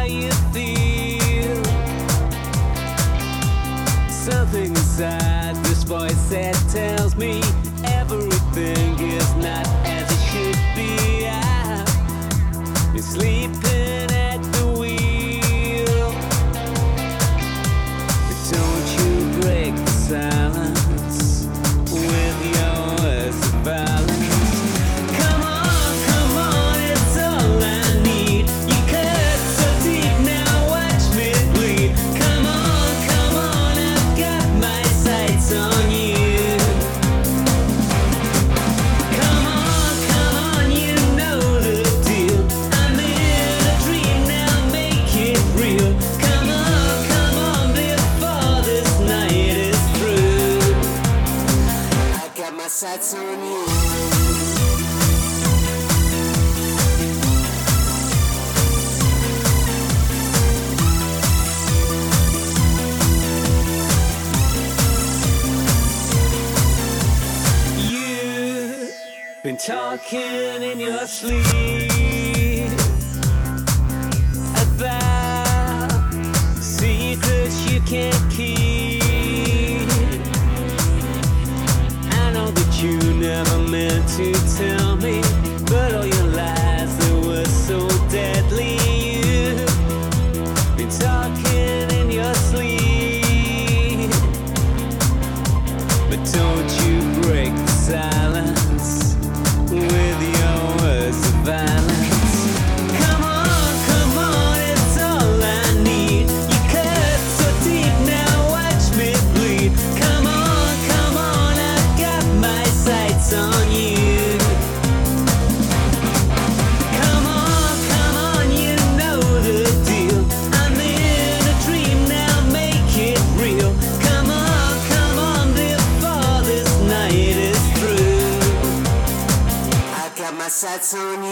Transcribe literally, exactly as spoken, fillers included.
how you feel. Something inside this voice that tells me everything is not as it should be. I've been sleeping at the wheel. But don't you break the silence with your words of violence. Come on, come on, it's all I need. You cut so deep, now watch me bleed. Come on, come on, I've got my sights on you. Come on, come on, you know the deal. I'm in a dream, now make it real. Come on, come on, before this night is through. I got my sights on you. Been talking in your sleep about secrets you can't keep. I know that you never meant to tell me, but all your lies that were so deadly. You've been talking in your sleep, but don't you break the silence with your words of violence. Come on, come on, it's all I need. You cut so deep, now watch me bleed. Come on, come on, I've got my sights on you. Come on, come on, you know the deal. I'm in a dream, now make it real. Come on, come on, before this night is through. I got my sights on